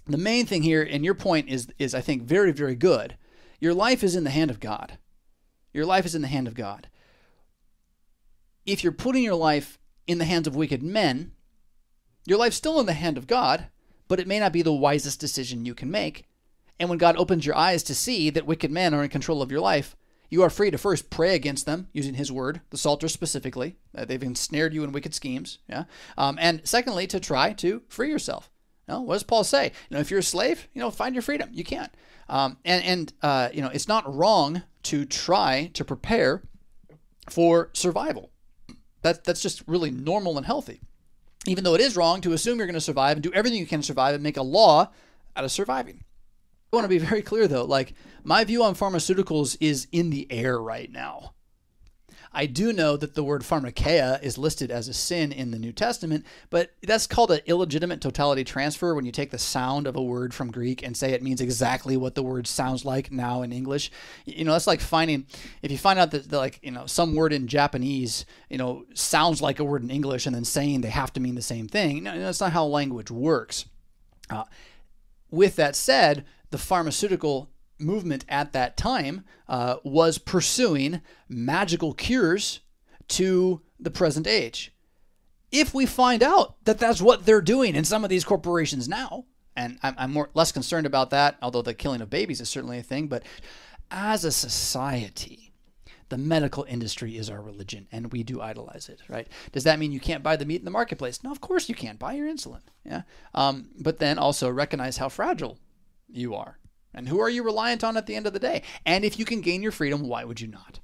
The main thing here, and your point is I think very, very good. Your life is in the hand of God. Your life is in the hand of God. If you're putting your life in the hands of wicked men, your life's still in the hand of God, but it may not be the wisest decision you can make. And when God opens your eyes to see that wicked men are in control of your life, you are free to first pray against them using his word, the Psalter specifically. They've ensnared you in wicked schemes. Yeah. And secondly, to try to free yourself. What does Paul say? If you're a slave, find your freedom. You can't. It's not wrong to try to prepare for survival. That's just really normal and healthy. Even though it is wrong to assume you're going to survive and do everything you can to survive and make a law out of surviving. I want to be very clear, though. My view on pharmaceuticals is in the air right now. I do know that the word pharmakeia is listed as a sin in the New Testament, but that's called an illegitimate totality transfer when you take the sound of a word from Greek and say it means exactly what the word sounds like now in English. That's like if you find out that some word in Japanese, sounds like a word in English and then saying they have to mean the same thing. No, that's not how language works. With that said, the pharmaceutical movement at that time was pursuing magical cures to the present age. If we find out that that's what they're doing in some of these corporations now, and I'm less concerned about that, although the killing of babies is certainly a thing, but as a society, the medical industry is our religion, and we do idolize it, right? Does that mean you can't buy the meat in the marketplace? No, of course you can. Buy your insulin, yeah. But then also recognize how fragile you are. And who are you reliant on at the end of the day? And if you can gain your freedom, why would you not?